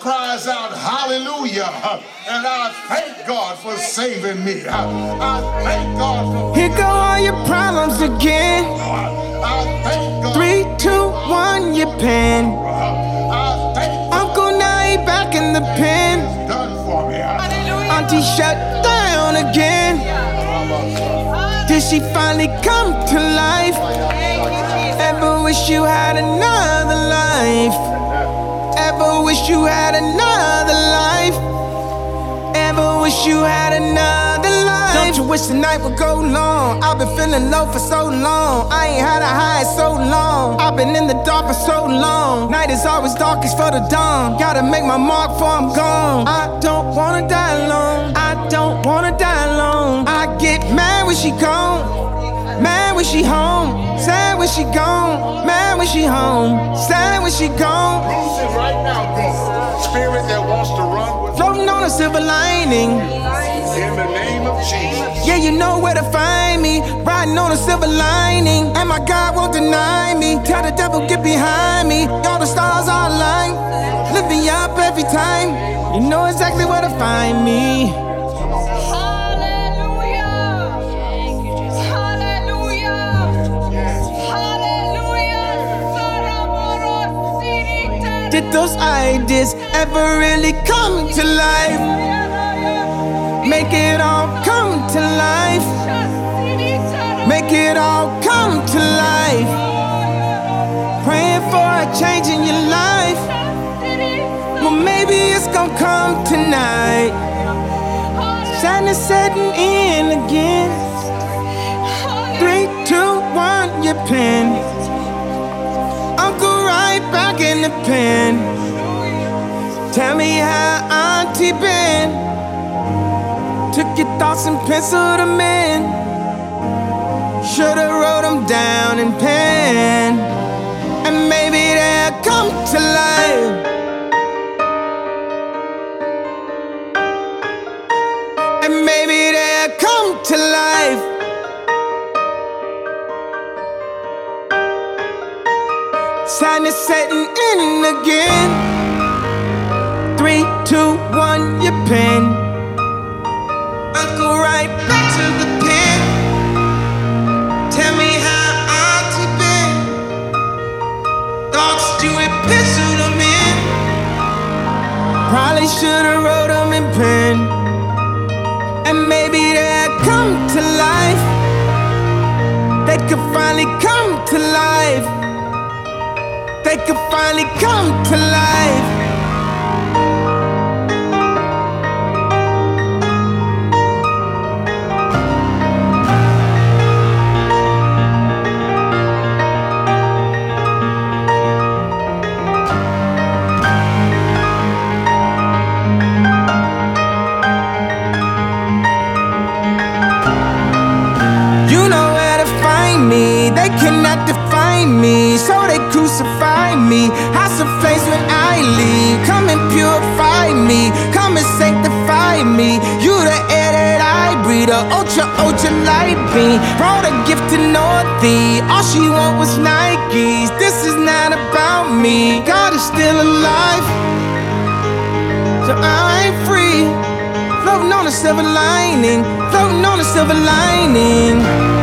cries out, hallelujah. And I thank God for saving me. I thank God for... Here go all your problems again. I thank God. 3, 2, 1, your pen. I thank God. Uncle now he back in the pen. It's done for me. Auntie shut down again. Did she finally come to life? Ever wish you had another life? Ever wish you had another life? Ever wish you had another life? Don't you wish the night would go long? I've been feeling low for so long. I ain't had a high so long. I've been in the dark for so long. Night is always darkest for the dawn. Gotta make my mark before I'm gone. I don't wanna die alone. I don't wanna die alone. I get mad when she gone, mad when she home, sad when she gone, mad when she home, sad when she gone. Loose it right now, God. Spirit that wants to run with Floating on a silver lining. in the name of Jesus. Yeah, you know where to find me. Riding on a silver lining. And my God won't deny me. Tell the devil, get behind me. All the stars are aligned. Lift me up every time. You know exactly where to find me. Did those ideas ever really come to life? Make it all come to life. Make it all come to life. Praying for a change in your life. Well, maybe it's gonna come tonight. Sadness setting in again. 3, 2, 1, your pen. Uncle right back in the pen. Tell me how Auntie been. Took your thoughts and penciled them in. Should've wrote them down in pen. And maybe they'll come to life. And maybe they'll come to life. Sadness setting in again. 3, 2, 1, your pen. Uncle right back to the pen. Tell me how Auntie been. Thoughts you had penciled them in. Probably should've wrote them in pen. And maybe they'll come to life. They could finally come to life. They could finally come to life. You know where to find me. They cannot define me, so they crucify me. House of flames when I leave. Come and purify me. Come and sanctify me. You the air that I breathe. The ultra light beam. Brought a gift to Northie. All she want was Nikes. This is not about me. God is still alive, so I'm free. Floating on a silver lining. Floating on a silver lining.